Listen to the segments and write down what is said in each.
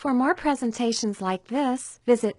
For more presentations like this, visit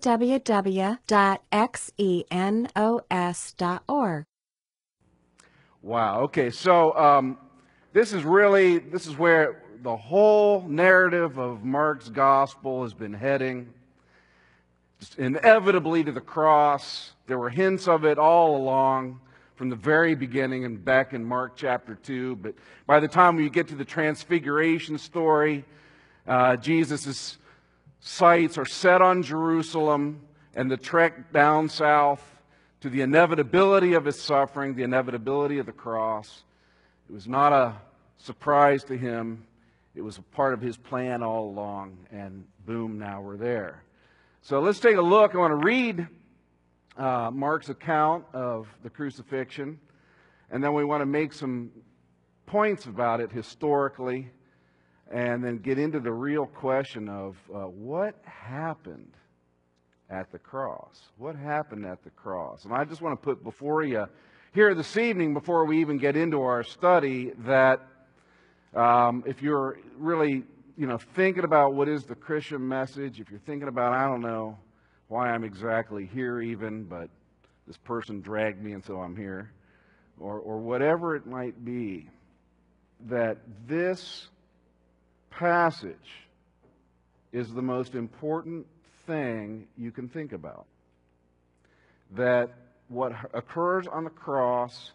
www.xenos.org. Wow. Okay. So this is where the whole narrative of Mark's gospel has been heading. Just inevitably to the cross. There were hints of it all along from the very beginning and back in Mark chapter 2. But by the time we get to the transfiguration story, Jesus' sights are set on Jerusalem and the trek down south to the inevitability of His suffering, the inevitability of the cross. It was not a surprise to Him. It was a part of His plan all along. And boom, now we're there. So let's take a look. I want to read Mark's account of the crucifixion. And then we want to make some points about it historically. And then get into the real question of what happened at the cross. What happened at the cross? And I just want to put before you here this evening, before we even get into our study, that if you're really thinking about what is the Christian message, if you're thinking about, I don't know why I'm exactly here even, but this person dragged me and so I'm here, or whatever it might be, that this passage is the most important thing you can think about. That what occurs on the cross,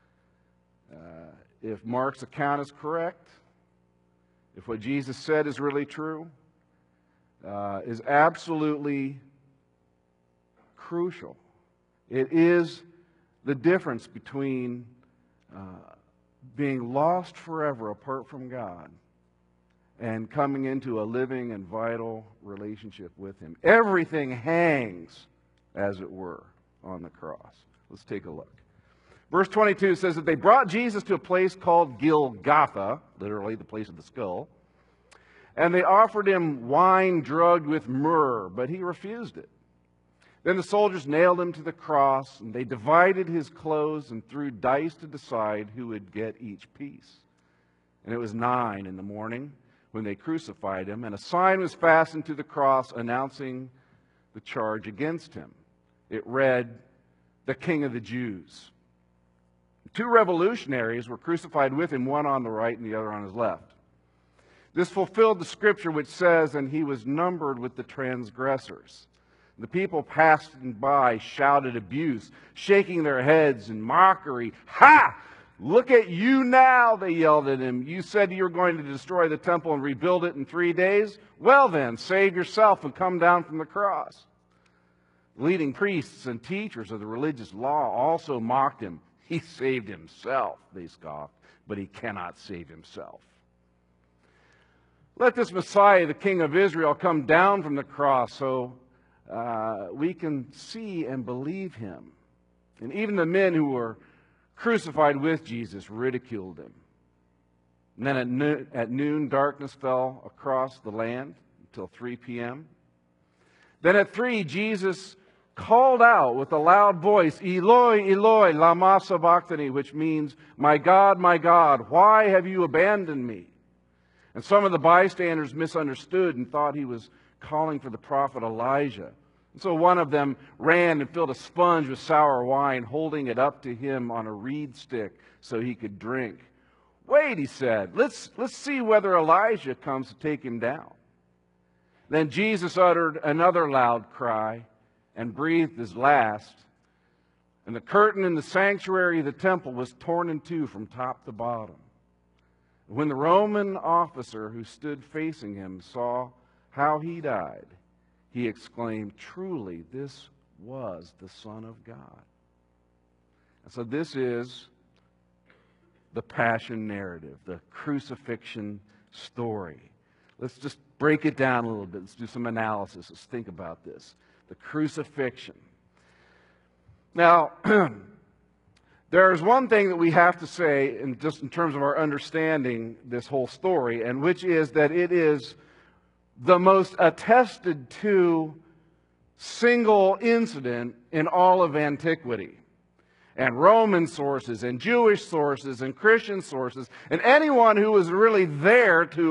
if Mark's account is correct, if what Jesus said is really true, is absolutely crucial. It is the difference between being lost forever apart from God and coming into a living and vital relationship with Him. Everything hangs, as it were, on the cross. Let's take a look. Verse 22 says that they brought Jesus to a place called Golgotha, literally the place of the skull, and they offered Him wine drugged with myrrh, but He refused it. Then the soldiers nailed Him to the cross, and they divided His clothes and threw dice to decide who would get each piece. And it was 9 a.m. when they crucified Him, and a sign was fastened to the cross announcing the charge against Him. It read, "The King of the Jews." 2 revolutionaries were crucified with Him, one on the right and the other on His left. This fulfilled the scripture which says, "And He was numbered with the transgressors." The people passing by shouted abuse, shaking their heads in mockery. "Ha! Look at you now," they yelled at Him. "You said you were going to destroy the temple and rebuild it in 3 days? Well then, save yourself and come down from the cross." Leading priests and teachers of the religious law also mocked Him. "He saved Himself," they scoffed, "but He cannot save Himself. Let this Messiah, the King of Israel, come down from the cross so we can see and believe Him." And even the men who were crucified with Jesus ridiculed Him. And then at noon, darkness fell across the land until 3 p.m. Then at 3, Jesus called out with a loud voice, "Eloi, Eloi, lama sabachthani," which means, my God, why have you abandoned me?" And some of the bystanders misunderstood and thought He was calling for the prophet Elijah. And so one of them ran and filled a sponge with sour wine, holding it up to Him on a reed stick so He could drink. "Wait," He said, let's see whether Elijah comes to take Him down." Then Jesus uttered another loud cry and breathed His last. And the curtain in the sanctuary of the temple was torn in two from top to bottom. When the Roman officer who stood facing Him saw how He died, he exclaimed, "Truly, this was the Son of God." And so this is the passion narrative, the crucifixion story. Let's just break it down a little bit. Let's do some analysis. Let's think about this. The crucifixion. Now, there's one thing that we have to say, just in terms of our understanding this whole story, and which is that it is the most attested to single incident in all of antiquity. And Roman sources, and Jewish sources, and Christian sources, and anyone who was really there to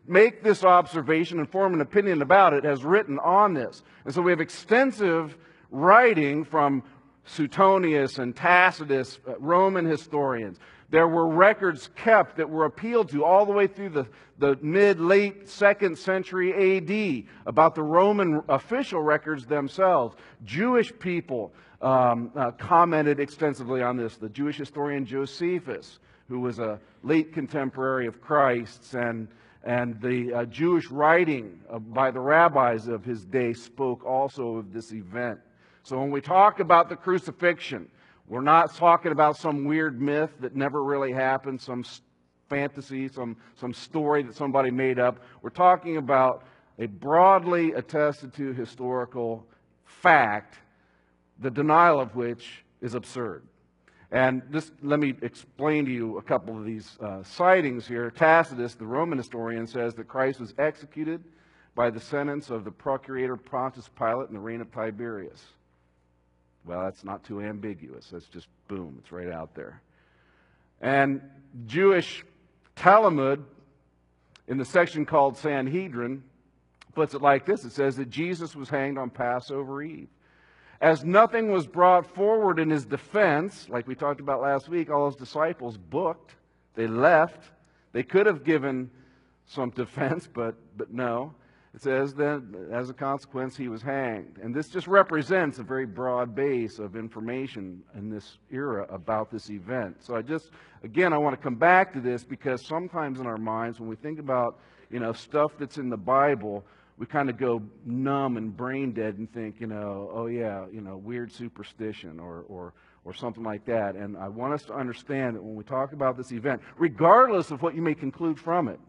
make this observation and form an opinion about it has written on this. And so we have extensive writing from Suetonius and Tacitus, Roman historians. There were records kept that were appealed to all the way through the mid-late 2nd century A.D. about the Roman official records themselves. Jewish people commented extensively on this. The Jewish historian Josephus, who was a late contemporary of Christ's, and the Jewish writing by the rabbis of his day spoke also of this event. So when we talk about the crucifixion, we're not talking about some weird myth that never really happened, some fantasy, some story that somebody made up. We're talking about a broadly attested to historical fact, the denial of which is absurd. And let me explain to you a couple of these sightings here. Tacitus, the Roman historian, says that Christ was executed by the sentence of the procurator Pontius Pilate in the reign of Tiberius. Well, that's not too ambiguous. That's just boom, it's right out there. And Jewish Talmud, in the section called Sanhedrin, puts it like this. It says that Jesus was hanged on Passover Eve. As nothing was brought forward in his defense, like we talked about last week, all his disciples booked. They left. They could have given some defense, but no. It says that as a consequence, he was hanged. And this just represents a very broad base of information in this era about this event. So I want to come back to this because sometimes in our minds, when we think about, stuff that's in the Bible, we kind of go numb and brain dead and think, weird superstition or something like that. And I want us to understand that when we talk about this event, regardless of what you may conclude from it,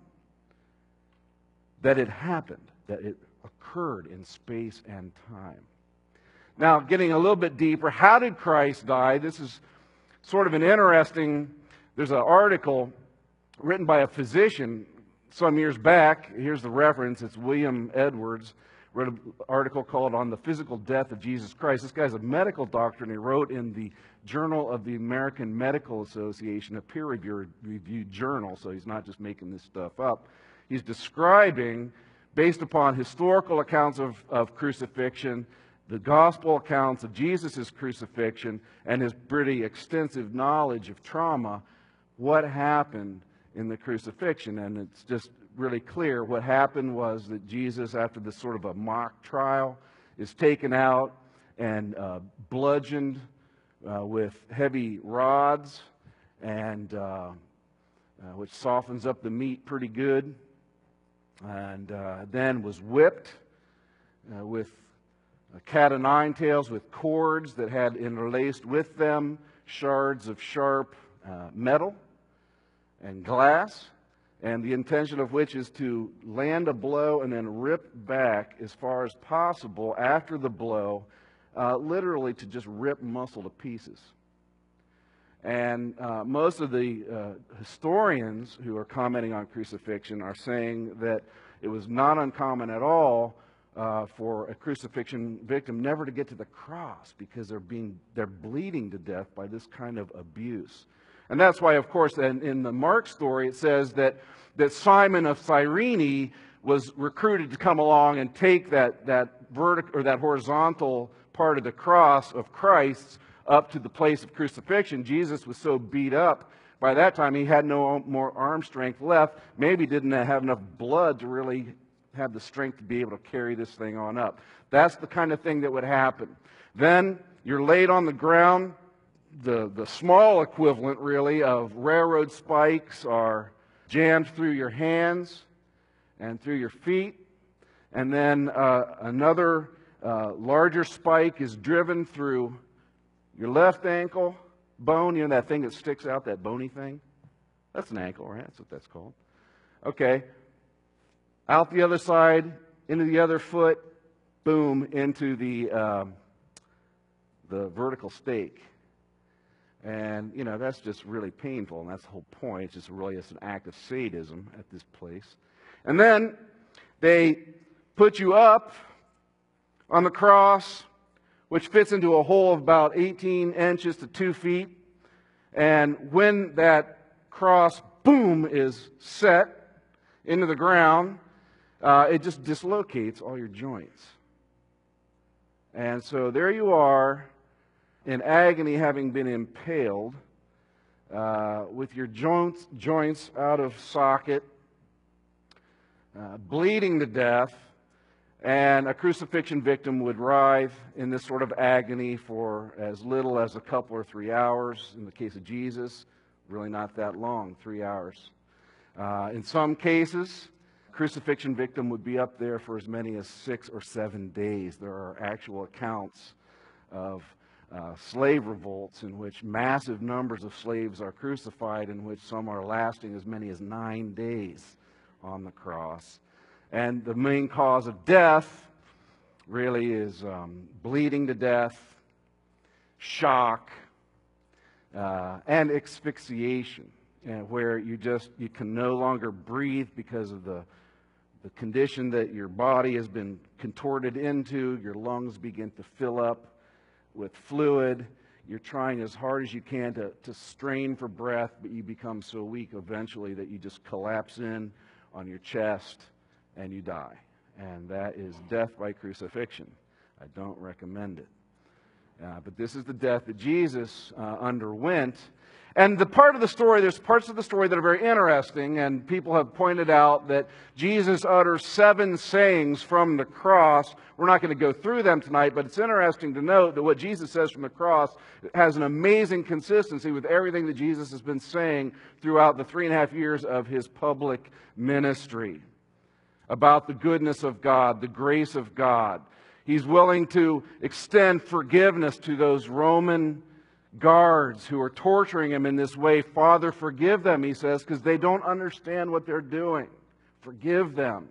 that it happened, that it occurred in space and time. Now, getting a little bit deeper, how did Christ die? This is sort of an interesting, there's an article written by a physician some years back. Here's the reference. It's William Edwards, wrote an article called On the Physical Death of Jesus Christ. This guy's a medical doctor, and he wrote in the Journal of the American Medical Association, a peer-reviewed journal, so he's not just making this stuff up. He's describing, based upon historical accounts of crucifixion, the gospel accounts of Jesus' crucifixion, and his pretty extensive knowledge of trauma, what happened in the crucifixion. And it's just really clear what happened was that Jesus, after this sort of a mock trial, is taken out and bludgeoned with heavy rods, and which softens up the meat pretty good, and then was whipped with a cat o' nine tails, with cords that had interlaced with them shards of sharp metal and glass, and the intention of which is to land a blow and then rip back as far as possible after the blow, literally to just rip muscle to pieces. And most of the historians who are commenting on crucifixion are saying that it was not uncommon at all for a crucifixion victim never to get to the cross because they're bleeding to death by this kind of abuse. And that's why, of course, in the Mark story, it says that Simon of Cyrene was recruited to come along and take that vertical or that horizontal part of the cross of Christ's up to the place of crucifixion. Jesus was so beat up by that time he had no more arm strength left. Maybe didn't have enough blood to really have the strength to be able to carry this thing on up. That's the kind of thing that would happen. Then you're laid on the ground. The small equivalent, really, of railroad spikes are jammed through your hands and through your feet. And then another larger spike is driven through your left ankle bone, that thing that sticks out, that bony thing. That's an ankle, right? That's what that's called. Okay. Out the other side, into the other foot, boom, into the vertical stake. And, that's just really painful, and that's the whole point. It's an act of sadism at this place. And then they put you up on the cross, which fits into a hole of about 18 inches to 2 feet. And when that cross, boom, is set into the ground, it just dislocates all your joints. And so there you are in agony, having been impaled, with your joints out of socket, bleeding to death. And a crucifixion victim would writhe in this sort of agony for as little as a couple or 3 hours. In the case of Jesus, really not that long, 3 hours. In some cases, crucifixion victim would be up there for as many as 6 or 7 days. There are actual accounts of slave revolts in which massive numbers of slaves are crucified, in which some are lasting as many as 9 days on the cross. And the main cause of death really is bleeding to death, shock, and asphyxiation, where you can no longer breathe because of the condition that your body has been contorted into. Your lungs begin to fill up with fluid. You're trying as hard as you can to strain for breath, but you become so weak eventually that you just collapse in on your chest and you die. And that is death by crucifixion. I don't recommend it. But this is the death that Jesus underwent. And the part of the story, there's parts of the story that are very interesting, and people have pointed out that Jesus utters 7 sayings from the cross. We're not going to go through them tonight, but it's interesting to note that what Jesus says from the cross has an amazing consistency with everything that Jesus has been saying throughout the 3.5 years of his public ministry about the goodness of God, the grace of God. He's willing to extend forgiveness to those Roman guards who are torturing him in this way. Father, forgive them, he says, because they don't understand what they're doing. Forgive them.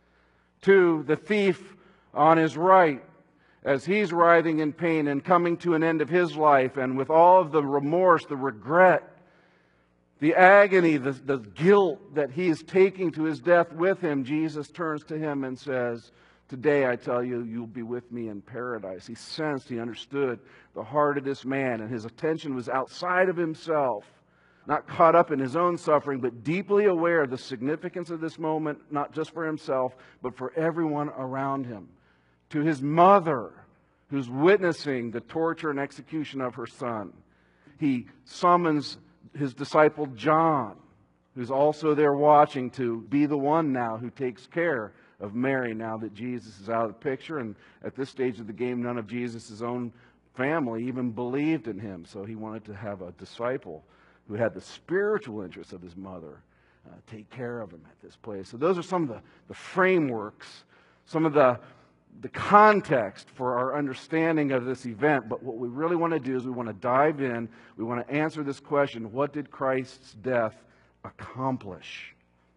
To the thief on his right, as he's writhing in pain and coming to an end of his life, and with all of the remorse, the regret, the agony, the guilt that he is taking to his death with him, Jesus turns to him and says, today I tell you, you'll be with me in paradise. He sensed, he understood the heart of this man, and his attention was outside of himself, not caught up in his own suffering, but deeply aware of the significance of this moment, not just for himself, but for everyone around him. To his mother, who's witnessing the torture and execution of her son, he summons his disciple John, who's also there watching, to be the one now who takes care of Mary now that Jesus is out of the picture. And at this stage of the game, none of Jesus' own family even believed in him. So he wanted to have a disciple who had the spiritual interests of his mother take care of him at this place. So those are some of the frameworks, some of the context for our understanding of this event. But what we really want to do is we want to dive in. We want to answer this question: what did Christ's death accomplish?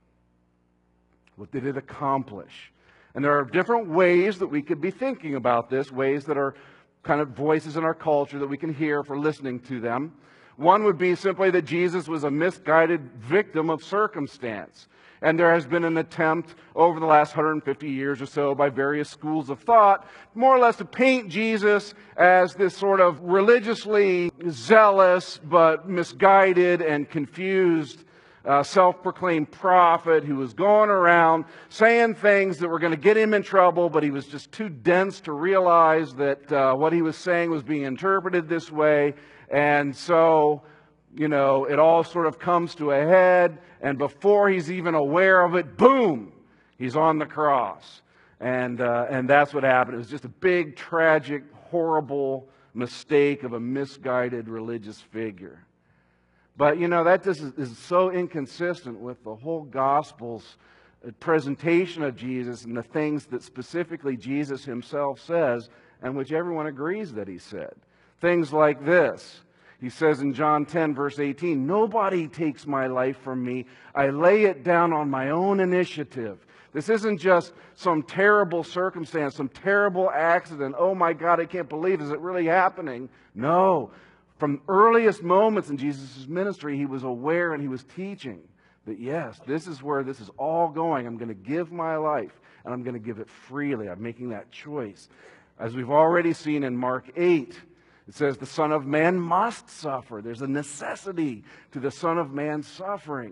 What did it accomplish? And there are different ways that we could be thinking about this, ways that are kind of voices in our culture that we can hear for listening to them. One would be simply that Jesus was a misguided victim of circumstance. And there has been an attempt over the last 150 years or so by various schools of thought, more or less to paint Jesus as this sort of religiously zealous but misguided and confused self-proclaimed prophet who was going around saying things that were going to get him in trouble, but he was just too dense to realize that what he was saying was being interpreted this way. And so, it all sort of comes to a head, and before he's even aware of it, boom, he's on the cross. And that's what happened. It was just a big, tragic, horrible mistake of a misguided religious figure. But, that just is so inconsistent with the whole Gospel's presentation of Jesus and the things that specifically Jesus himself says, and which everyone agrees that he said. Things like this. He says in John 10, verse 18, "Nobody takes my life from me. I lay it down on my own initiative." This isn't just some terrible circumstance, some terrible accident. Oh my God, I can't believe, is it really happening? No. From earliest moments in Jesus' ministry, he was aware and he was teaching that yes, this is where this is all going. I'm going to give my life, and I'm going to give it freely. I'm making that choice. As we've already seen in Mark 8, it says the Son of Man must suffer. There's a necessity to the Son of Man suffering.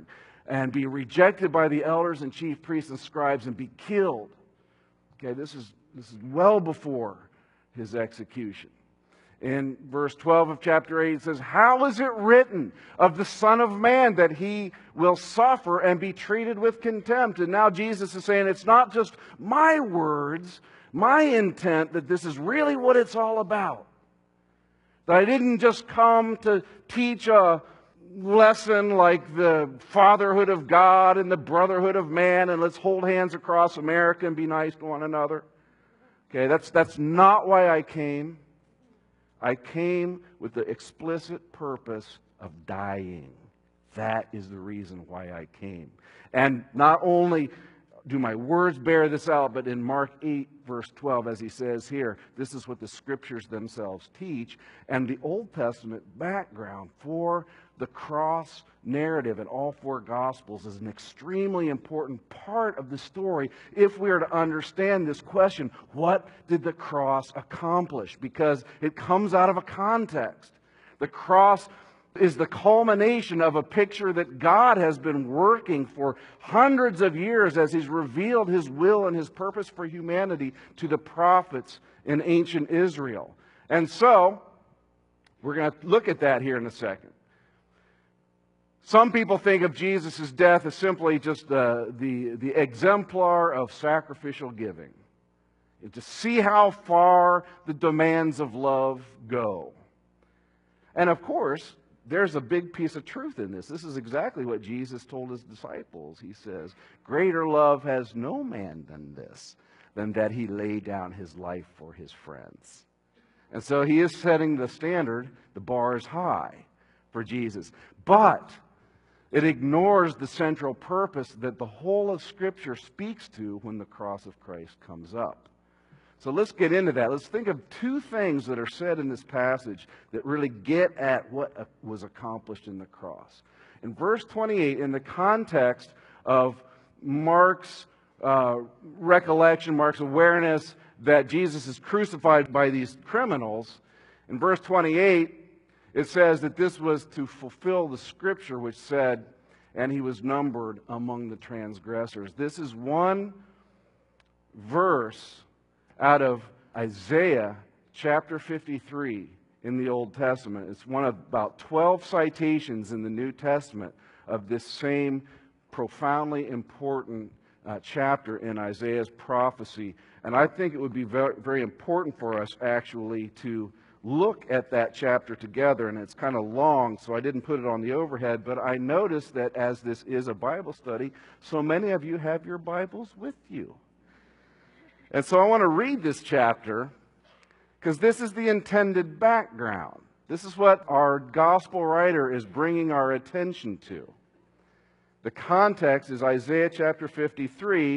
and be rejected by the elders and chief priests and scribes and be killed. Okay, this is well before his execution. In verse 12 of chapter 8, it says, "How is it written of the Son of Man that he will suffer and be treated with contempt?" And now Jesus is saying, it's not just my words, my intent, that this is really what it's all about. That I didn't just come to teach a lesson like the fatherhood of God and the brotherhood of man, and let's hold hands across America and be nice to one another. Okay, that's not why I came. I came with the explicit purpose of dying. That is the reason why I came. And not only do my words bear this out, but in Mark 8, verse 12, as he says here, this is what the Scriptures themselves teach. And the Old Testament background for the cross narrative in all four Gospels is an extremely important part of the story if we are to understand this question, what did the cross accomplish? Because it comes out of a context. The cross is the culmination of a picture that God has been working for hundreds of years as He's revealed His will and His purpose for humanity to the prophets in ancient Israel. And so, we're going to look at that here in a second. Some people think of Jesus' death as simply just the exemplar of sacrificial giving. To see how far the demands of love go. And of course, there's a big piece of truth in this. This is exactly what Jesus told His disciples. He says, "Greater love has no man than this, than that He lay down His life for His friends." And so He is setting the standard. The bar is high for Jesus. But it ignores the central purpose that the whole of Scripture speaks to when the cross of Christ comes up. So let's get into that. Let's think of two things that are said in this passage that really get at what was accomplished in the cross. In verse 28, in the context of Mark's recollection, Mark's awareness that Jesus is crucified by these criminals, in verse 28, it says that this was to fulfill the Scripture which said, "And He was numbered among the transgressors." This is one verse out of Isaiah chapter 53 in the Old Testament. It's one of about 12 citations in the New Testament of this same profoundly important chapter in Isaiah's prophecy. And I think it would be very, very important for us actually to look at that chapter together. And it's kind of long, so I didn't put it on the overhead. But I noticed that as this is a Bible study, so many of you have your Bibles with you. And so I want to read this chapter because this is the intended background. This is what our gospel writer is bringing our attention to. The context is Isaiah chapter 53,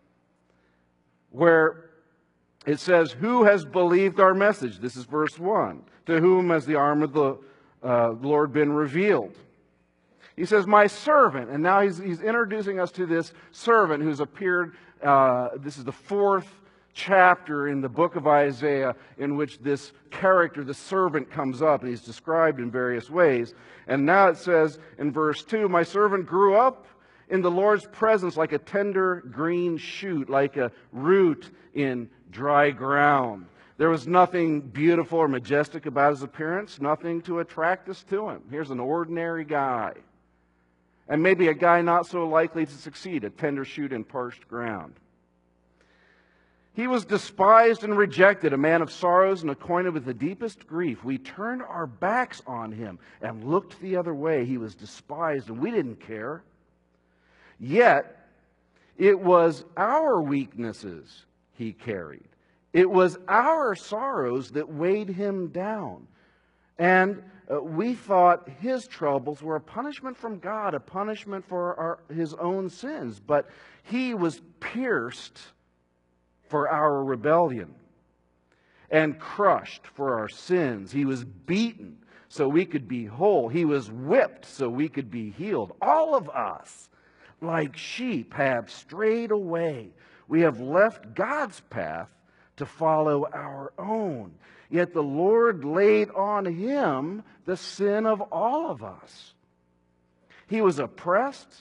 where it says, "Who has believed our message?" This is verse 1. "To whom has the arm of the Lord been revealed?" He says, "My servant." And now he's introducing us to this servant who's appeared. This is the fourth chapter in the book of Isaiah in which this character, the servant, comes up. And he's described in various ways. And now it says in verse 2, "My servant grew up in the Lord's presence like a tender green shoot, like a root in dry ground." There was nothing beautiful or majestic about His appearance, nothing to attract us to Him. Here's an ordinary guy. And maybe a guy not so likely to succeed, a tender shoot in parched ground. "He was despised and rejected, a man of sorrows and acquainted with the deepest grief. We turned our backs on Him and looked the other way. He was despised and we didn't care. Yet it was our weaknesses He carried. It was our sorrows that weighed Him down. And we thought His troubles were a punishment from God, a punishment for His own sins. But He was pierced for our rebellion and crushed for our sins. He was beaten so we could be whole. He was whipped so we could be healed. All of us, like sheep, have strayed away. We have left God's path to follow our own. Yet the Lord laid on Him the sin of all of us. He was oppressed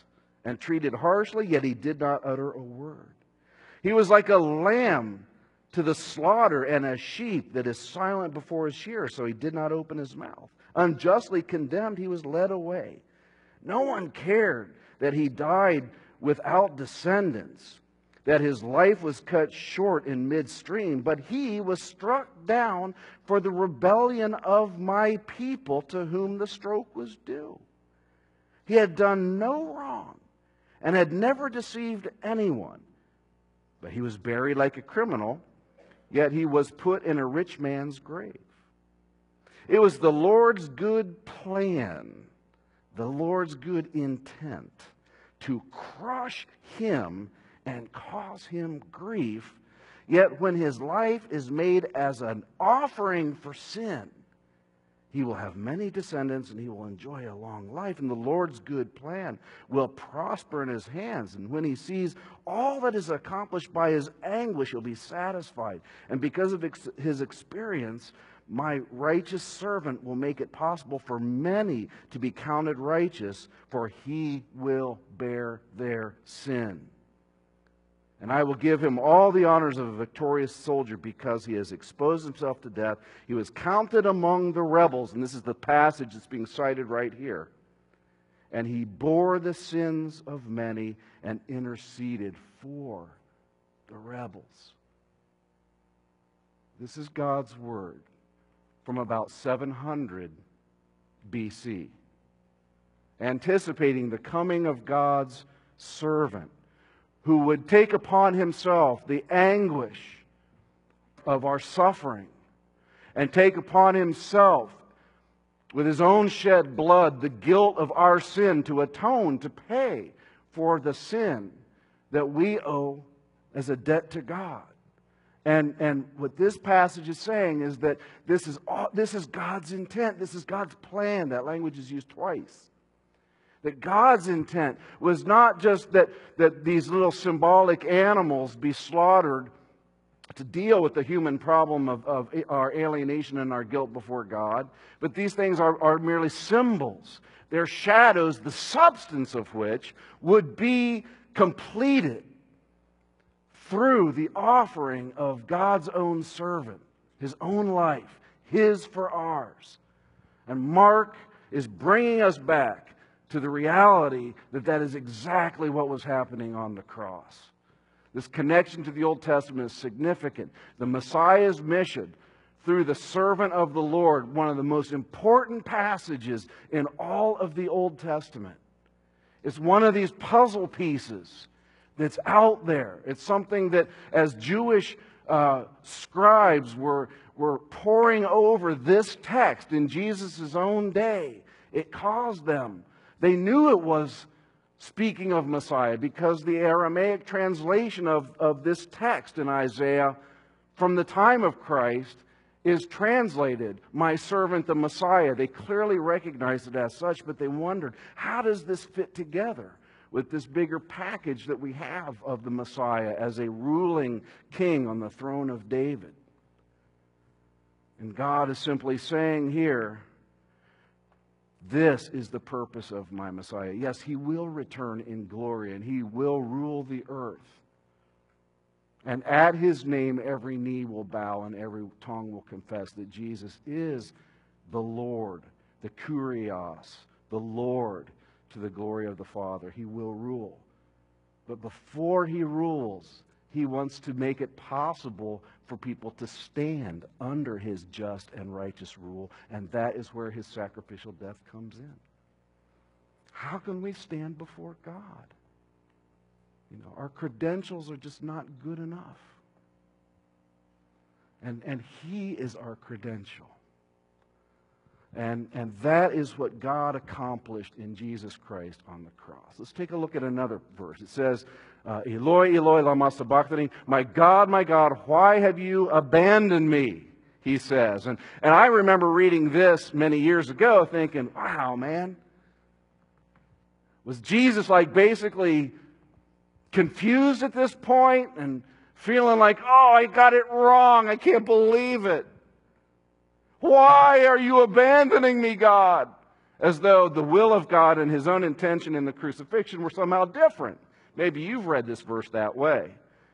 and treated harshly, yet he did not utter a word. He was like a lamb to the slaughter and a sheep that is silent before his shearer, so he did not open his mouth. Unjustly condemned, he was led away. No one cared that he died without descendants, that his life was cut short in midstream, but he was struck down for the rebellion of my people to whom the stroke was due. He had done no wrong and had never deceived anyone, but he was buried like a criminal, yet he was put in a rich man's grave. It was the Lord's good plan, the Lord's good intent, to crush him and cause him grief. Yet when his life is made as an offering for sin, he will have many descendants and he will enjoy a long life. And the Lord's good plan will prosper in his hands. And when he sees all that is accomplished by his anguish, he'll be satisfied. And because of his experience, my righteous servant will make it possible for many to be counted righteous, for he will bear their sin. And I will give him all the honors of a victorious soldier because he has exposed himself to death. He was counted among the rebels, and this is the passage that's being cited right here. And he bore the sins of many and interceded for the rebels. This is God's word from about 700 BC, anticipating the coming of God's servant, who would take upon himself the anguish of our suffering and take upon himself with his own shed blood the guilt of our sin, to atone, to pay for the sin that we owe as a debt to God. And what this passage is saying is that this is God's intent. This is God's plan. That language is used twice. That God's intent was not just that these little symbolic animals be slaughtered to deal with the human problem of our alienation and our guilt before God, but these things are merely symbols. They're shadows, the substance of which would be completed through the offering of God's own servant, his own life, his for ours. And Mark is bringing us back to the reality that that is exactly what was happening on the cross. This connection to the Old Testament is significant. The Messiah's mission through the servant of the Lord, one of the most important passages in all of the Old Testament. It's one of these puzzle pieces that's out there. It's something that as Jewish scribes were poring over this text in Jesus' own day, it caused them. They knew it was speaking of Messiah because the Aramaic translation of this text in Isaiah from the time of Christ is translated, my servant the Messiah. They clearly recognized it as such, but they wondered, how does this fit together with this bigger package that we have of the Messiah as a ruling king on the throne of David? And God is simply saying here, this is the purpose of my Messiah. Yes, he will return in glory and he will rule the earth. And at his name, every knee will bow and every tongue will confess that Jesus is the Lord, the Kurios, the Lord, to the glory of the Father. He will rule. But before he rules, he wants to make it possible for people to stand under his just and righteous rule. And that is where his sacrificial death comes in. How can we stand before God? You know, our credentials are just not good enough. And he is our credential. And that is what God accomplished in Jesus Christ on the cross. Let's take a look at another verse. It says, Eloi, Eloi, lama sabachthani. My God, why have you abandoned me? He says. And I remember reading this many years ago thinking, wow, man. Was Jesus like basically confused at this point and feeling like, oh, I got it wrong. I can't believe it. Why are you abandoning me, God? as though the will of God and his own intention in the crucifixion were somehow different. Maybe you've read this verse that way.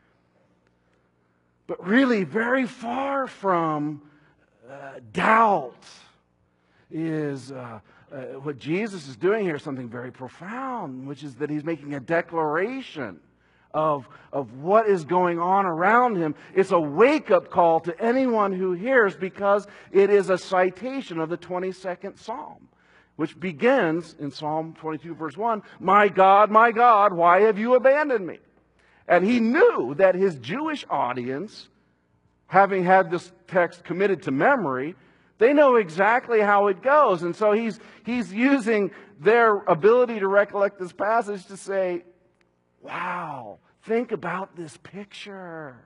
But really, very far from doubt is what Jesus is doing here, something very profound, which is that he's making a declaration of what is going on around him. It's a wake-up call to anyone who hears, because it is a citation of the 22nd Psalm, which begins in Psalm 22, verse 1, my God, why have you abandoned me?" And he knew that his Jewish audience, having had this text committed to memory, they know exactly how it goes. And so he's using their ability to recollect this passage to say, wow, think about this picture.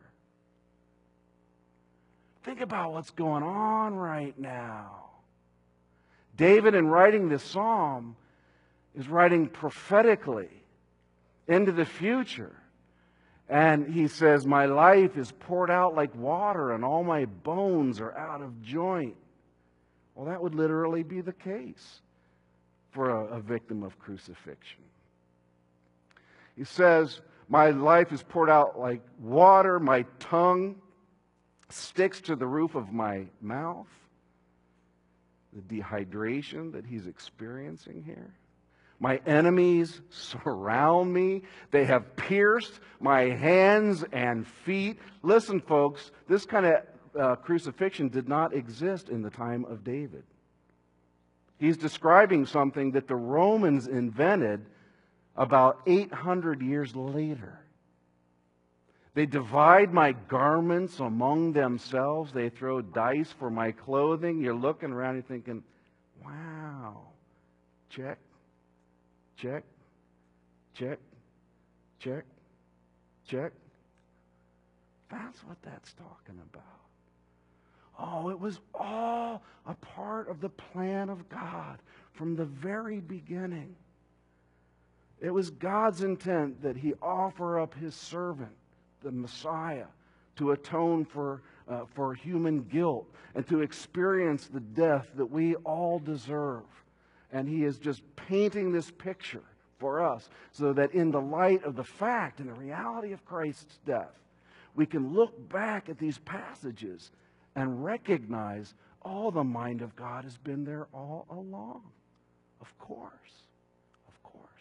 Think about what's going on right now. David, in writing this psalm, is writing prophetically into the future. And he says, my life is poured out like water, and all my bones are out of joint. Well, that would literally be the case for a victim of crucifixion. He says, my life is poured out like water, my tongue sticks to the roof of my mouth. The dehydration that he's experiencing here. My enemies surround me. They have pierced my hands and feet. Listen, folks, this kind of crucifixion did not exist in the time of David. He's describing something that the Romans invented about 800 years later. They divide my garments among themselves. They throw dice for my clothing. You're looking around and thinking, wow, check. Check, check, check, check. That's what that's talking about. Oh, it was all a part of the plan of God from the very beginning. It was God's intent that he offer up his servant, the Messiah, to atone for human guilt and to experience the death that we all deserve. And he is just painting this picture for us so that in the light of the fact and the reality of Christ's death, we can look back at these passages and recognize, oh, the mind of God has been there all along. Of course. Of course.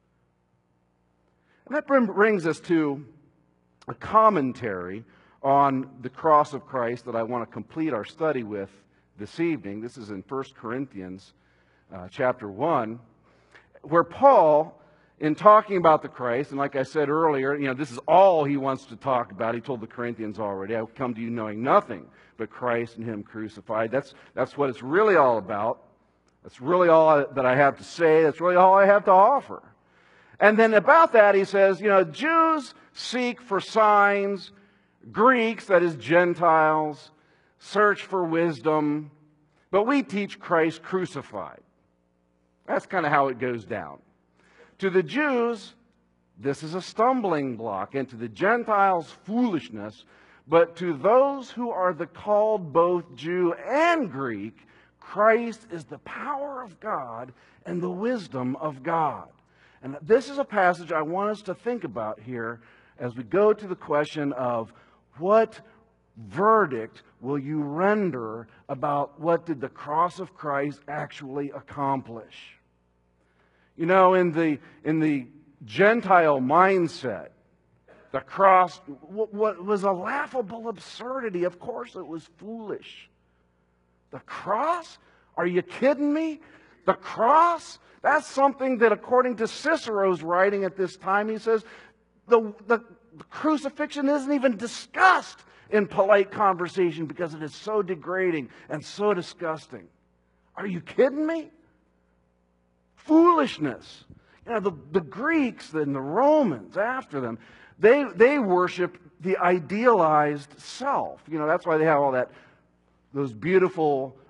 And that brings us to a commentary on the cross of Christ that I want to complete our study with this evening. This is in 1 Corinthians chapter 1, where Paul, in talking about the Christ, and like I said earlier, this is all he wants to talk about. He told the Corinthians already, I come to you knowing nothing but Christ and him crucified. That's what it's really all about. That's really all that I have to say. That's really all I have to offer. And then about that he says, Jews seek for signs, Greeks, that is Gentiles, search for wisdom, but we teach Christ crucified. That's kind of how it goes down. To the Jews, this is a stumbling block, and to the Gentiles, foolishness. But to those who are the called, both Jew and Greek, Christ is the power of God and the wisdom of God. And this is a passage I want us to think about here as we go to the question of what verdict will you render about what did the cross of Christ actually accomplish? In the Gentile mindset, the cross was a laughable absurdity. Of course it was foolish. The cross? Are you kidding me? The cross? That's something that, according to Cicero's writing at this time, he says the crucifixion isn't even discussed in polite conversation because it is so degrading and so disgusting. Are you kidding me? Foolishness. The Greeks and the Romans after them, they worship the idealized self. That's why they have all those beautiful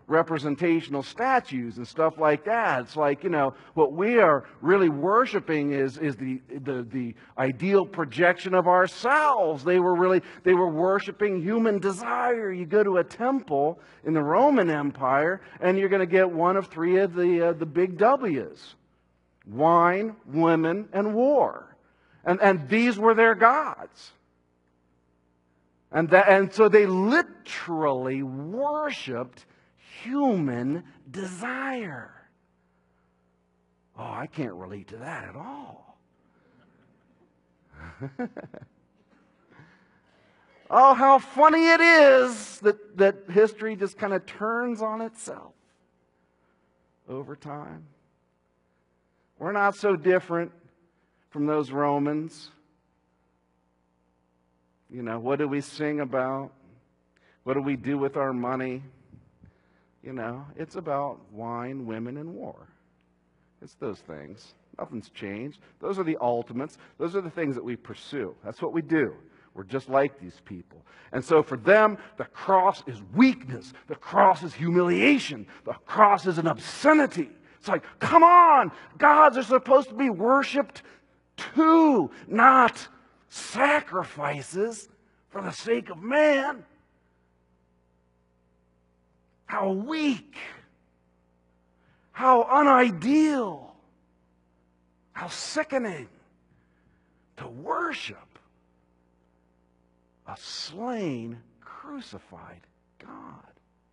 representational statues and stuff like that. It's like, what we are really worshiping is the ideal projection of ourselves. They were worshiping human desire. You go to a temple in the Roman Empire and you're going to get one of three of the big W's: wine, women, and war. And these were their gods. And so they literally worshipped human desire. Oh, I can't relate to that at all. Oh, how funny it is that history just kind of turns on itself over time. We're not so different from those Romans. What do we sing about? What do we do with our money? It's about wine, women, and war. It's those things. Nothing's changed. Those are the ultimates. Those are the things that we pursue. That's what we do. We're just like these people. And so for them, the cross is weakness. The cross is humiliation. The cross is an obscenity. It's like, come on! Gods are supposed to be worshipped too, not sacrifices for the sake of man. How weak, how unideal, how sickening to worship a slain, crucified God.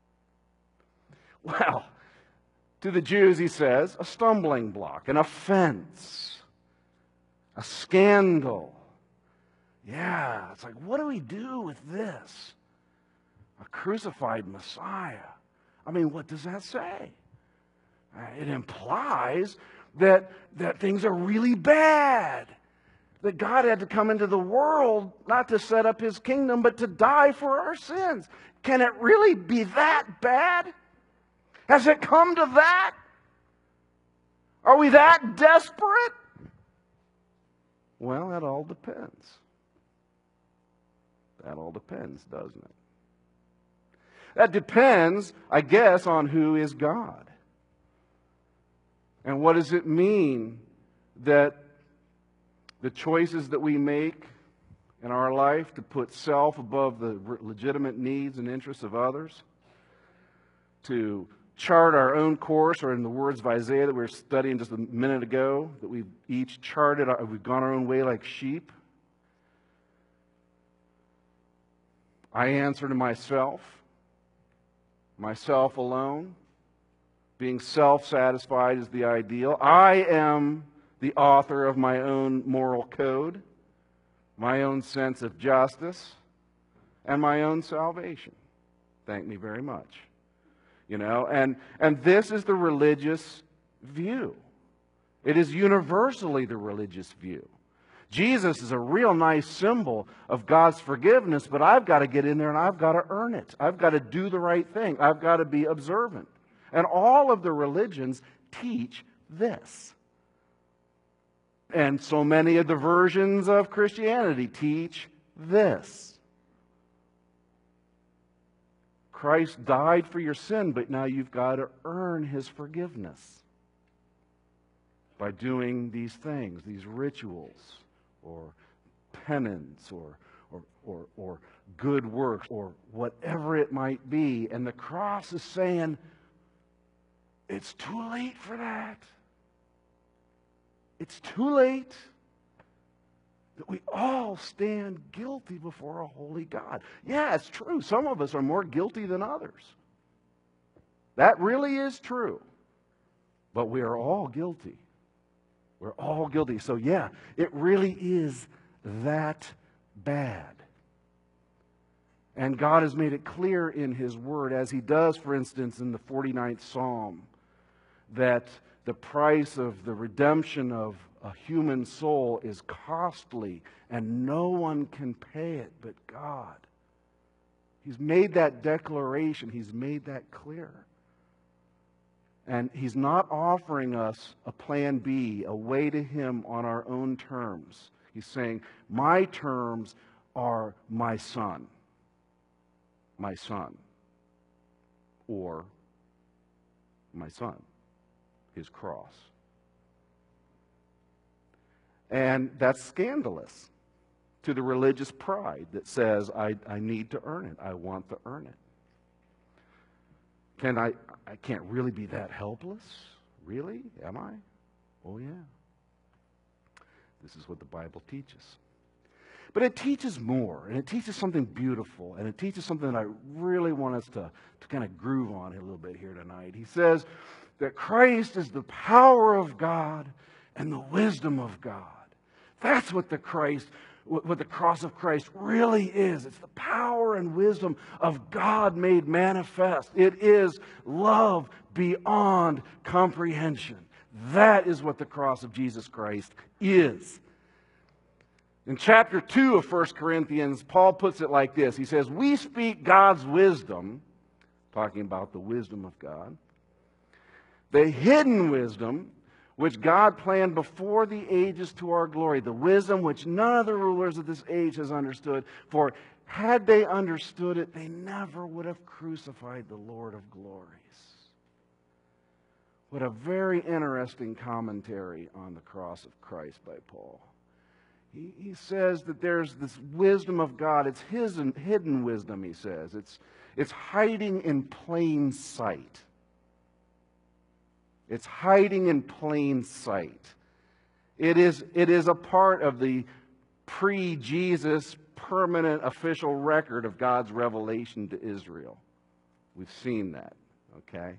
Well, to the Jews, he says, a stumbling block, an offense, a scandal. Yeah, it's like, what do we do with this? A crucified Messiah. I mean, what does that say? It implies that things are really bad. That God had to come into the world not to set up His kingdom, but to die for our sins. Can it really be that bad? Has it come to that? Are we that desperate? Well, that all depends. That all depends, doesn't it? That depends, I guess, on who is God. And what does it mean that the choices that we make in our life to put self above the legitimate needs and interests of others, to chart our own course, or in the words of Isaiah that we were studying just a minute ago, that we've each charted, we've gone our own way like sheep. I answer to myself alone. Being self-satisfied is the ideal. I am the author of my own moral code, my own sense of justice, and my own salvation. Thank me very much. And this is the religious view. It is universally the religious view. Jesus is a real nice symbol of God's forgiveness, but I've got to get in there and I've got to earn it. I've got to do the right thing. I've got to be observant. And all of the religions teach this. And so many of the versions of Christianity teach this. Christ died for your sin, but now you've got to earn His forgiveness by doing these things, these rituals, or penance, or good works, or whatever it might be. And the cross is saying, it's too late for that. It's too late. That we all stand guilty before a holy God. Yeah, it's true. Some of us are more guilty than others. That really is true. But we are all guilty. We're all guilty. So yeah, it really is that bad. And God has made it clear in His Word, as He does, for instance, in the 49th Psalm, that the price of the redemption of a human soul is costly, and no one can pay it but God. He's made that declaration. He's made that clear. And He's not offering us a plan B, a way to Him on our own terms. He's saying, my terms are my Son. My Son. Or my son, his cross. And that's scandalous to the religious pride that says, I need to earn it. I want to earn it. I can't really be that helpless? Really? Am I? Oh, yeah. This is what the Bible teaches. But it teaches more, and it teaches something beautiful, and it teaches something that I really want us to kind of groove on a little bit here tonight. He says that Christ is the power of God and the wisdom of God. That's what the cross of Christ really is. It's the power and wisdom of God made manifest. It is love beyond comprehension. That is what the cross of Jesus Christ is. In chapter 2 of 1 Corinthians, Paul puts it like this. He says, we speak God's wisdom, talking about the wisdom of God, the hidden wisdom which God planned before the ages to our glory, the wisdom which none of the rulers of this age has understood. For had they understood it, they never would have crucified the Lord of glories. What a very interesting commentary on the cross of Christ by Paul. He says that there's this wisdom of God. It's his hidden wisdom, he says. It's hiding in plain sight. It's hiding in plain sight. It is a part of the pre-Jesus permanent official record of God's revelation to Israel. We've seen that, okay?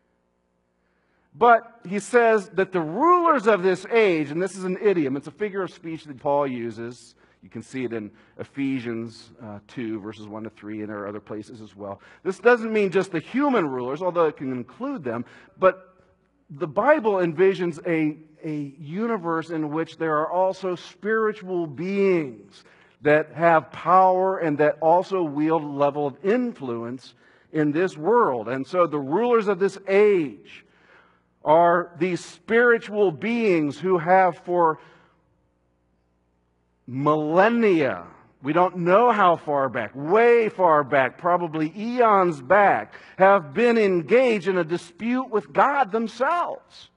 But he says that the rulers of this age, and this is an idiom, it's a figure of speech that Paul uses. You can see it in Ephesians 2, verses 1 to 3, and there are other places as well. This doesn't mean just the human rulers, although it can include them, but the Bible envisions a universe in which there are also spiritual beings that have power and that also wield a level of influence in this world. And so the rulers of this age are these spiritual beings who have for millennia, we don't know how far back, way far back, probably eons back, have been engaged in a dispute with God themselves.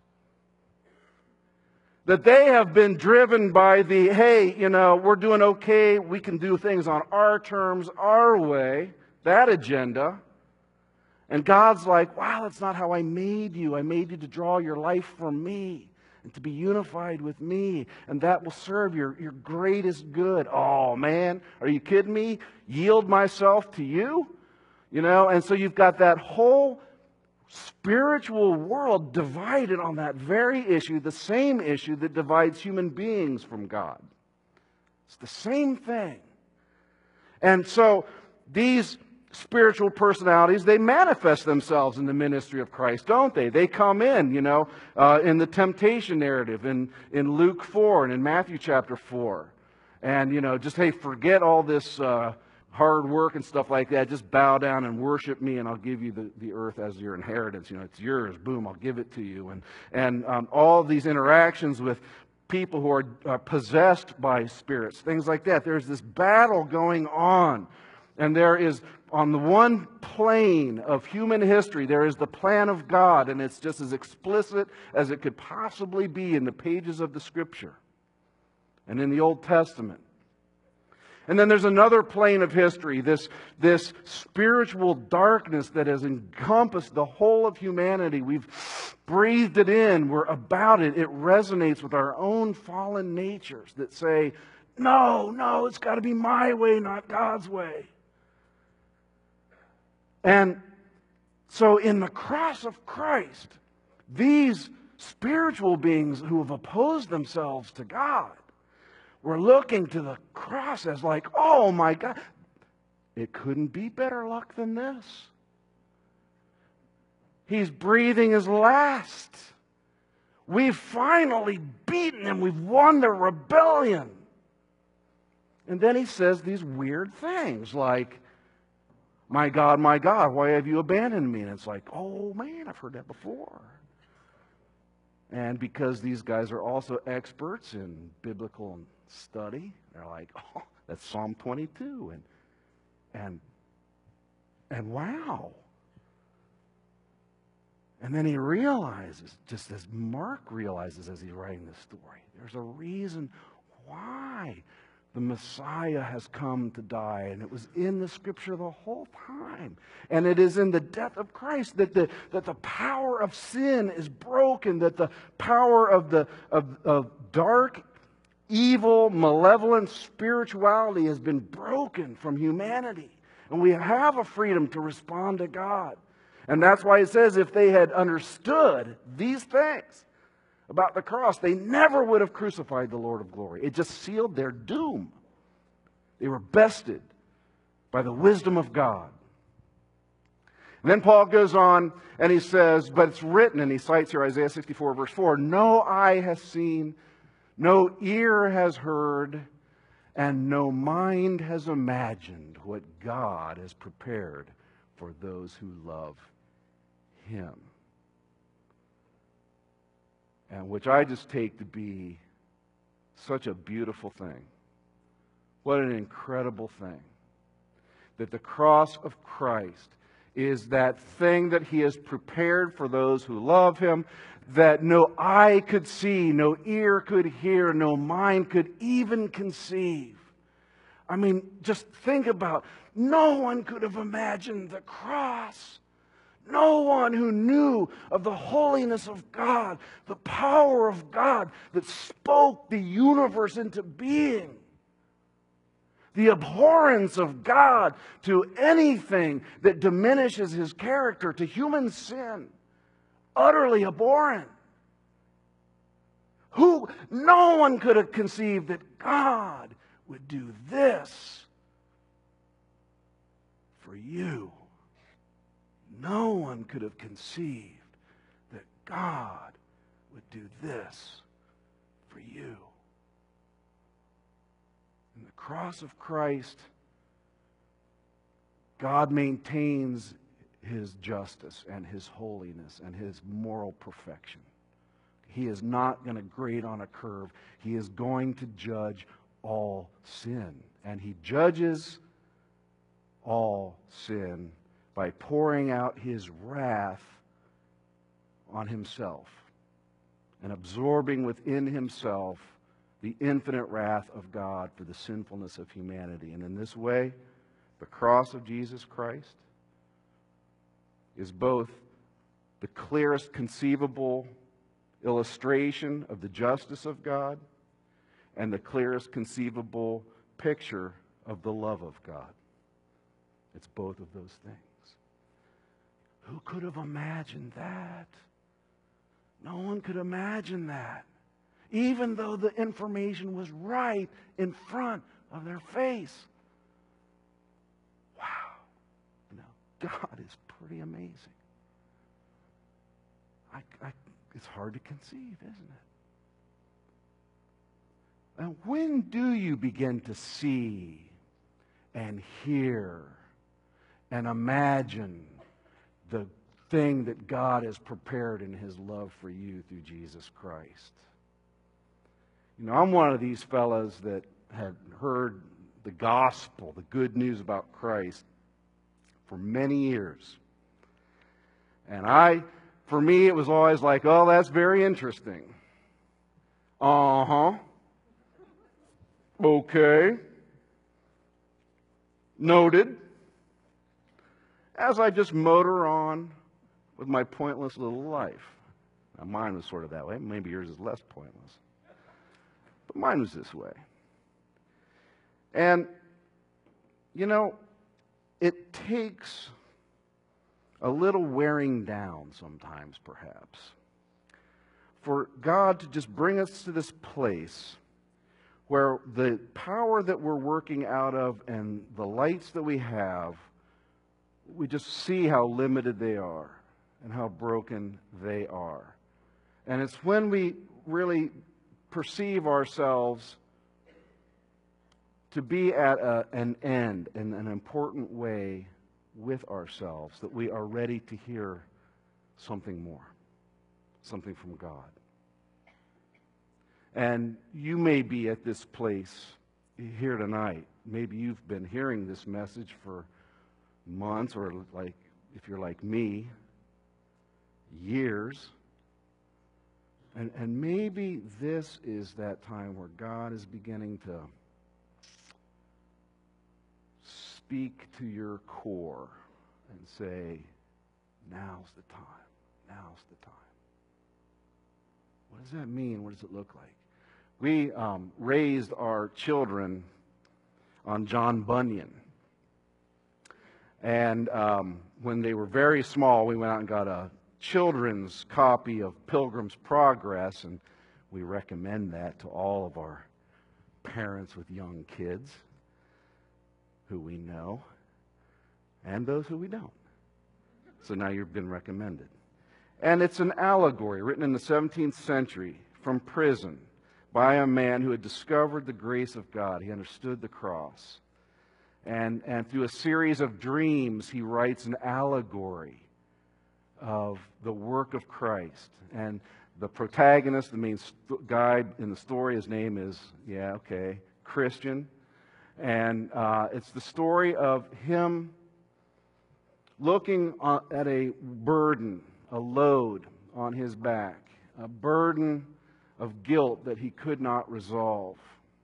That they have been driven by the, hey, we're doing okay, we can do things on our terms, our way, that agenda. And God's like, wow, that's not how I made you. I made you to draw your life from me and to be unified with me. And that will serve your greatest good. Oh, man, are you kidding me? Yield myself to you? And so you've got that whole spiritual world divided on that very issue, the same issue that divides human beings from God. It's the same thing. And so these spiritual personalities, they manifest themselves in the ministry of Christ, don't they? They come in, in the temptation narrative in Luke 4 and in Matthew chapter 4. And, just, hey, forget all this hard work and stuff like that. Just bow down and worship me and I'll give you the earth as your inheritance. It's yours. Boom, I'll give it to you. And all these interactions with people who are possessed by spirits, things like that. There's this battle going on. And there is, on the one plane of human history, there is the plan of God, and it's just as explicit as it could possibly be in the pages of the Scripture and in the Old Testament. And then there's another plane of history, this spiritual darkness that has encompassed the whole of humanity. We've breathed it in. We're about it. It resonates with our own fallen natures that say, no, it's got to be my way, not God's way. And so in the cross of Christ, these spiritual beings who have opposed themselves to God were looking to the cross as like, oh my God, it couldn't be better luck than this. He's breathing his last. We've finally beaten him. We've won the rebellion. And then he says these weird things like, my God, why have you abandoned me? And it's like, oh man, I've heard that before. And because these guys are also experts in biblical study, they're like, oh, that's Psalm 22. And wow. And then he realizes, just as Mark realizes as he's writing this story, there's a reason why the Messiah has come to die. And it was in the Scripture the whole time. And it is in the death of Christ that the power of sin is broken, that the power of dark, evil, malevolent spirituality has been broken from humanity. And we have a freedom to respond to God. And that's why it says if they had understood these things about the cross, they never would have crucified the Lord of glory. It just sealed their doom. They were bested by the wisdom of God. And then Paul goes on and he says, but it's written, and he cites here Isaiah 64 verse 4, no eye has seen, no ear has heard, and no mind has imagined what God has prepared for those who love Him. And which I just take to be such a beautiful thing. What an incredible thing. That the cross of Christ is that thing that He has prepared for those who love Him, that no eye could see, no ear could hear, no mind could even conceive. I mean, just think about, no one could have imagined the cross. No one who knew of the holiness of God, the power of God that spoke the universe into being, the abhorrence of God to anything that diminishes His character, to human sin, utterly abhorrent. No one could have conceived that God would do this for you. No one could have conceived that God would do this for you. In the cross of Christ, God maintains His justice and His holiness and His moral perfection. He is not going to grade on a curve. He is going to judge all sin. And He judges all sin by pouring out His wrath on Himself and absorbing within Himself the infinite wrath of God for the sinfulness of humanity. And in this way, the cross of Jesus Christ is both the clearest conceivable illustration of the justice of God and the clearest conceivable picture of the love of God. It's both of those things. Who could have imagined that? No one could imagine that. Even though the information was right in front of their face. Wow. God is pretty amazing. It's hard to conceive, isn't it? And when do you begin to see and hear and imagine the thing that God has prepared in His love for you through Jesus Christ? I'm one of these fellas that had heard the gospel, the good news about Christ, for many years. And for me, it was always like, oh, that's very interesting. Uh-huh. Okay. Noted. As I just motor on with my pointless little life. Now, mine was sort of that way. Maybe yours is less pointless. But mine was this way. And, it takes a little wearing down sometimes, perhaps, for God to just bring us to this place where the power that we're working out of and the lights that we have, we just see how limited they are and how broken they are. And it's when we really perceive ourselves to be at an end in an important way with ourselves that we are ready to hear something more, something from God. And you may be at this place here tonight. Maybe you've been hearing this message for months, or like if you're like me, years. And maybe this is that time where God is beginning to speak to your core and say, now's the time. Now's the time. What does that mean? What does it look like? We raised our children on John Bunyan. And when they were very small, we went out and got a children's copy of Pilgrim's Progress, and we recommend that to all of our parents with young kids who we know and those who we don't. So now you've been recommended. And it's an allegory written in the 17th century from prison by a man who had discovered the grace of God. He understood the cross. And through a series of dreams, he writes an allegory of the work of Christ. And the protagonist, the main guy in the story, his name is, Christian. And it's the story of him looking at a burden, a load on his back, a burden of guilt that he could not resolve,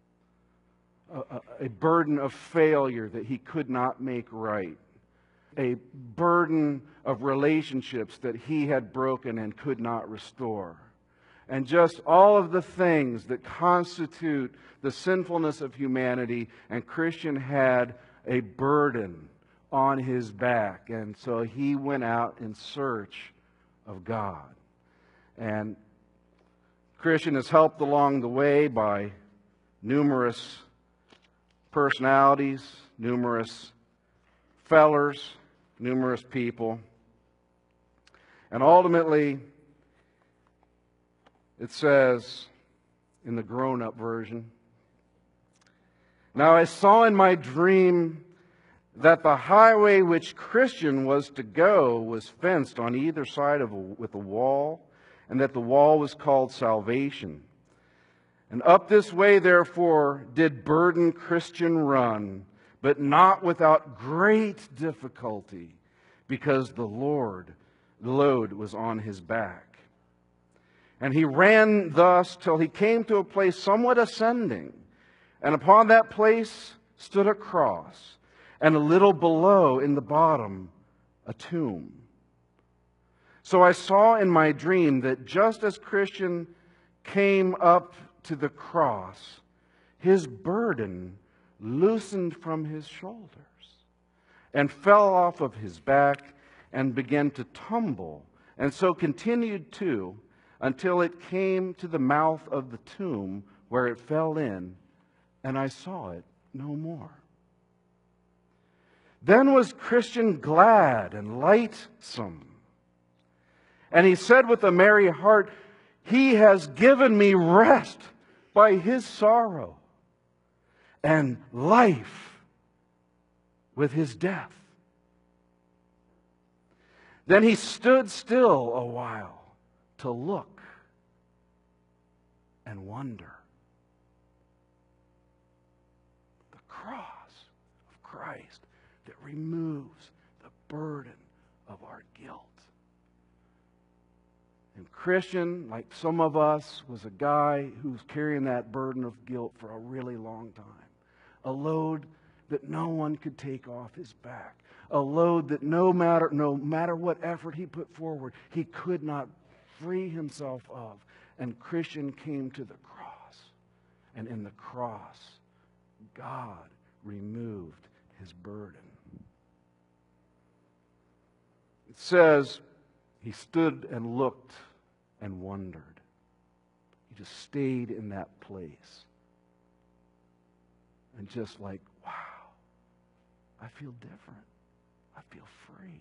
a burden of failure that he could not make right, a burden of relationships that he had broken and could not restore, and just all of the things that constitute the sinfulness of humanity. And Christian had a burden on his back, and so he went out in search of God. And Christian is helped along the way by numerous personalities, numerous fellers, numerous people. And ultimately, it says in the grown-up version, "Now I saw in my dream that the highway which Christian was to go was fenced on either side with a wall, and that the wall was called salvation. And up this way, therefore, did burdened Christian run, but not without great difficulty, because the load was on his back. And he ran thus till he came to a place somewhat ascending, and upon that place stood a cross, and a little below in the bottom a tomb. So I saw in my dream that just as Christian came up to the cross, his burden loosened from his shoulders and fell off of his back and began to tumble, and so continued to until it came to the mouth of the tomb, where it fell in, and I saw it no more. Then was Christian glad and lightsome, and he said with a merry heart, He has given me rest by His sorrow, and life with His death. Then he stood still a while to look and wonder. The cross of Christ that removes the burden of our guilt. And Christian, like some of us, was a guy who was carrying that burden of guilt for a really long time. A load that no one could take off his back. A load that no matter what effort he put forward, he could not free himself of. And Christian came to the cross. And in the cross, God removed his burden. It says, he stood and looked and wondered. He just stayed in that place. And just like, wow, I feel different. I feel free.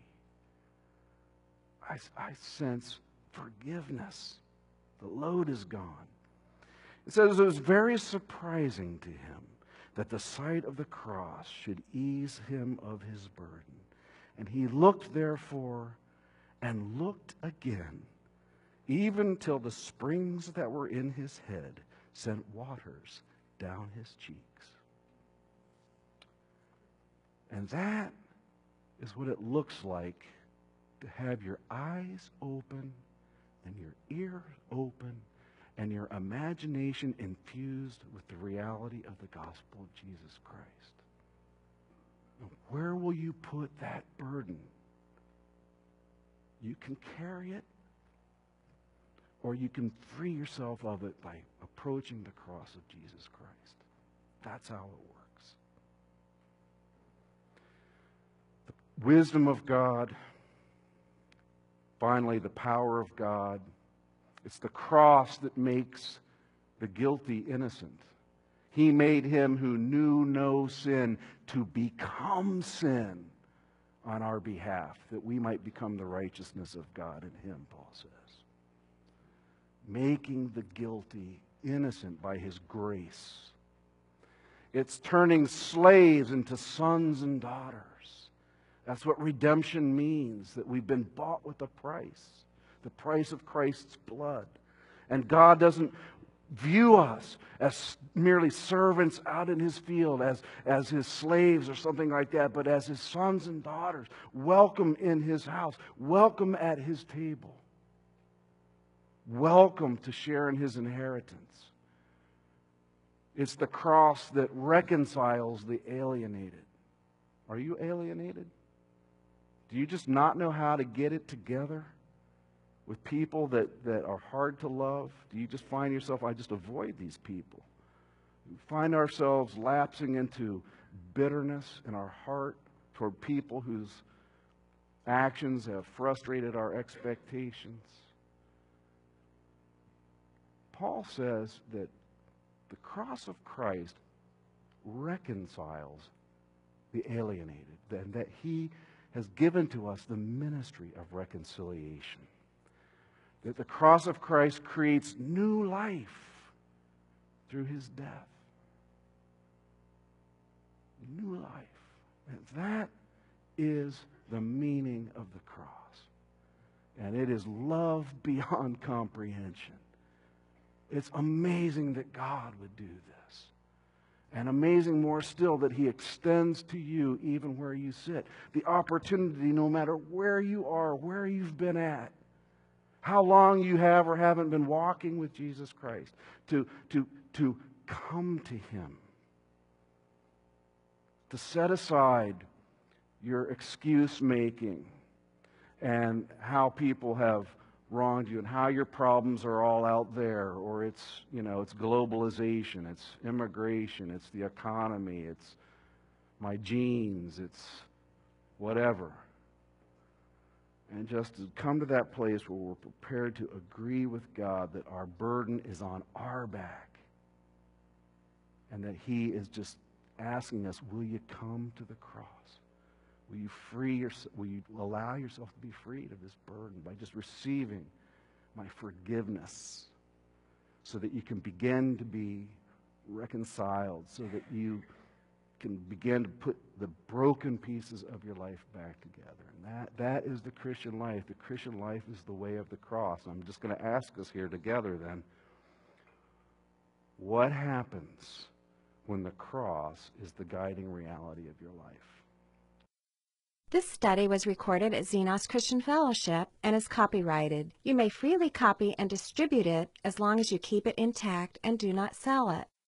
I sense forgiveness. The load is gone. It says it was very surprising to him that the sight of the cross should ease him of his burden. And he looked therefore and looked again, even till the springs that were in his head sent waters down his cheeks. And that is what it looks like to have your eyes open and your ears open and your imagination infused with the reality of the gospel of Jesus Christ. Now, where will you put that burden? You can carry it, or you can free yourself of it by approaching the cross of Jesus Christ. That's how it works. The wisdom of God, finally, the power of God. It's the cross that makes the guilty innocent. He made him who knew no sin to become sin on our behalf, that we might become the righteousness of God in him, Paul says. Making the guilty innocent by his grace. It's turning slaves into sons and daughters. That's what redemption means, that we've been bought with a price, the price of Christ's blood. And God doesn't view us as merely servants out in his field, as his slaves or something like that, but as his sons and daughters, welcome in his house, welcome at his table, welcome to share in his inheritance. It's the cross that reconciles the alienated. Are you alienated? Do you just not know how to get it together with people that are hard to love? Do you just find yourself, I just avoid these people? We find ourselves lapsing into bitterness in our heart toward people whose actions have frustrated our expectations. Paul says that the cross of Christ reconciles the alienated, and that he has given to us the ministry of reconciliation. That the cross of Christ creates new life through his death. New life. And that is the meaning of the cross. And it is love beyond comprehension. It's amazing that God would do this. And amazing more still that he extends to you even where you sit. The opportunity, no matter where you are, where you've been at, how long you have or haven't been walking with Jesus Christ, to come to him. To set aside your excuse making and how people have wronged you and how your problems are all out there, or it's globalization, it's immigration, it's the economy, it's my genes, it's whatever. And just to come to that place where we're prepared to agree with God that our burden is on our back and that he is just asking us, will you come to the cross? Will you will you allow yourself to be freed of this burden by just receiving my forgiveness so that you can begin to be reconciled, so that you can begin to put the broken pieces of your life back together. And that is the Christian life. The Christian life is the way of the cross. I'm just going to ask us here together then, what happens when the cross is the guiding reality of your life? This study was recorded at Xenos Christian Fellowship and is copyrighted. You may freely copy and distribute it as long as you keep it intact and do not sell it.